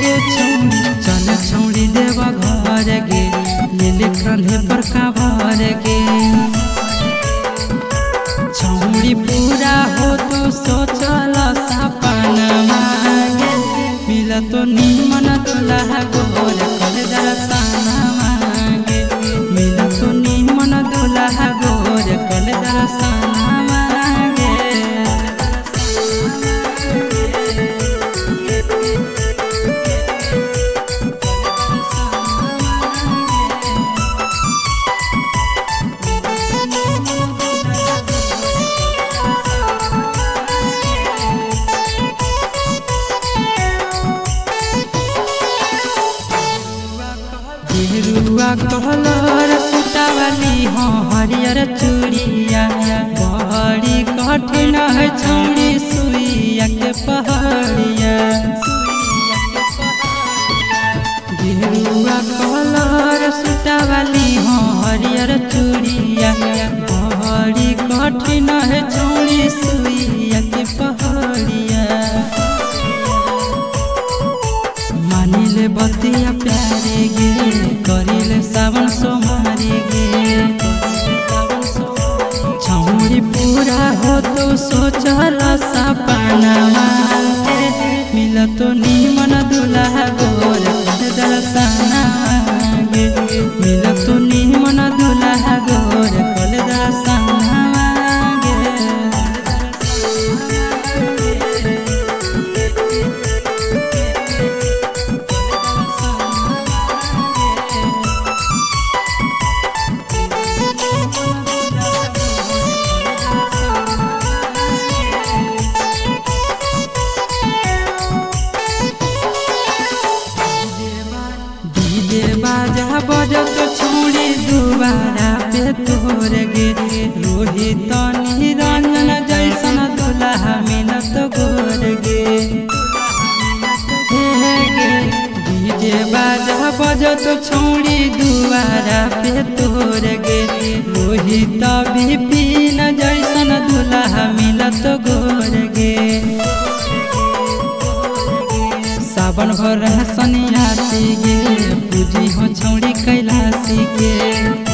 गे छौड़ी चल छौड़ी देवा घर गे ले कांधे पर कांवर गे छौड़ी पूरा हो तो सोचल सपना गे मिला तो निमन दुल्हा गोर कल दर्शना गे मिला तो निमन दुल्हा गोर कल दर्शना गे गेरुआ कलर सुतावली हो हरियर चूड़िया बड़ी कठिन है छौड़ी सुइया के पहाड़िया गेरुआ कलर सुतावली हो हरियर चूड़िया बड़ी कठिन है छौड़ी सुइया के पहाड़िया मानिले बतिया प्यारे गे करिले सावन सोमारी गे छौड़ी पूरा हो तो सोचल सपना मिला तो निमन दुल्हा गोर दर्शना गे मिला तो निमन दुल्हा गोर कल दर्शना बाजा बजत छौड़ी दुबारा पे तोर गे रोहित निरंजन जैसन दुल्हा मिलत गोर गे डीजे बाजा बजत छौड़ी दुबारा पे तोर गे रोहित विपिन जैसन दुल्हा मिलत गोर गे सावन भर सन्यासी गे पूजी हो छौड़ी कैलाशी के।